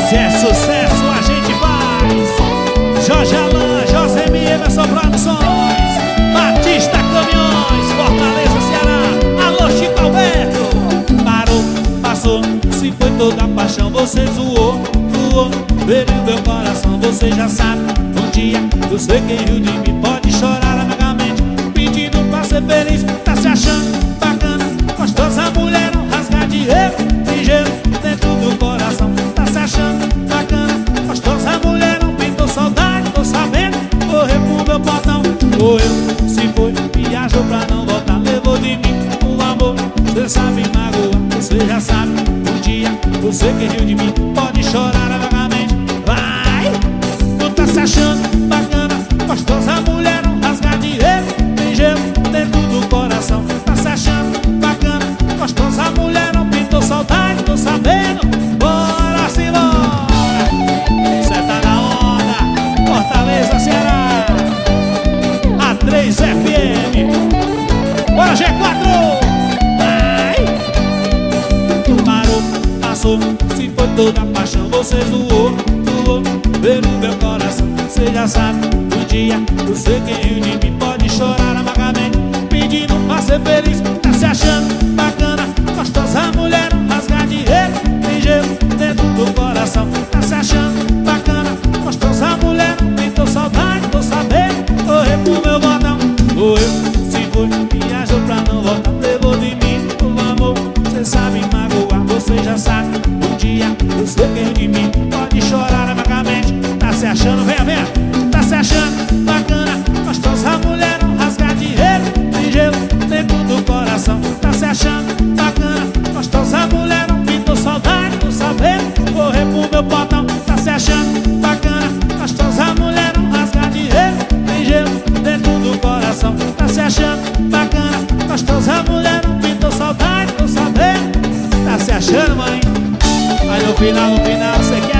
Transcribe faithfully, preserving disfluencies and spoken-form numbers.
Se é sucesso a gente faz. Jorge Alain, Josemi, Emerson Produções, Batista Caminhões, Fortaleza, Ceará. Alô, Chico Alberto. Parou, passou, se foi toda a paixão. Você zoou, voou, feriu meu coração. Você já sabe, um dia eu sei quem riu de mim. Pode chorar amargamente, pedindo pra ser feliz. Tá se achando bacana, gostosa mulher, não rasgar de erro, de gelo dentro do coração. Tá se achando bacana, gostosa mulher, não pintou saudade. Tô sabendo, correu pro meu portão. Correu, se foi, viajou pra não voltar. Levou de mim o amor, cê sabe magoar. Você já sabe, um dia você que riu de mim. Pode chorar amargamente, vai. Tu tá se achando bacana, gostosa mulher, não rasgar de erro, tem gelo dentro do coração. Tá se achando bacana, gostosa mulher, não pintou saudade. Tô sabendo, bora se bora. Cê tá na onda, Fortaleza, Ceará. A três F M, bora G quatro. Vai. Parou, passou, se foi toda a paixão. Você zoou, zoou, veio no meu coração. Você já sabe, um dia você quem riu de mim. Pode chorar amargamente, pedindo pra ser feliz. Tá se achando bacana, gostosa mulher, não rasgar de erro, tem gelo dentro do coração. Tá se achando bacana, gostosa mulher, não pintou saudade. Tô sabendo, correu pro meu botão. Correu, se foi, viajou pra não voltar. Levou de mim o amor, cê sabe magoar. Você já sabe, um dia você quem riu de mim. Pode chorar amargamente, tá se achando, venha, venha. Tá se achando bacana, gostosa mulher, não rasgar de erro, tem gelo dentro do coração. Tá se achando bacana, gostosa mulher, não pintou saudade. Tô sabendo, correr pro meu portão. Tá se achando bacana, gostosa mulher, não rasgar de erro, tem gelo dentro do coração. Tá se achando bacana, gostosa mulher, não pintou saudade. Tô sabendo, tá se achando, mãe. Mas no final, no final, você quer